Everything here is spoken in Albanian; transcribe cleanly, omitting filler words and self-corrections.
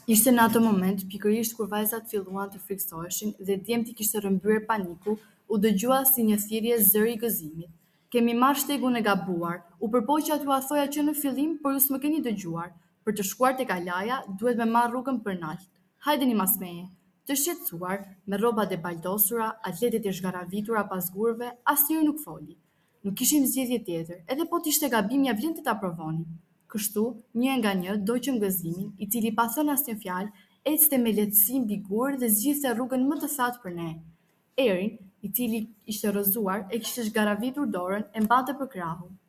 Ishte në atë moment, pikërisht kur vajzat filluan të friksoheshin dhe djemti kishte rrëmbyer paniku, u dëgjua si një thirrje zëri i gëzimit. Kemi marrë shtegun e gabuar, u përpoqja t'ua thoja që në fillim, por ju s'më keni dëgjuar. Për të shkuar tek Alaja, duhet me marrë rrugën për nalt. Hajdeni mas meje. Të shqetësuar, me rrobat e baldosura, atletet e zhgaravitura pas gurëve, asnjëri nuk foli. Nuk kishim zgjedhje tjetër, edhe po t'ishte gabim ja vlinte ta provonim. Kështu, një nga një doqëm gëzimin, i cili pa thënë asnjë fjalë, ecte me lehtësi mbi gurë dhe zgjidhte rrugën më të thatë për ne. Erin, i cili ishte rrëzuar, e kishte zhgaravitur dorën, e mbante për krahu.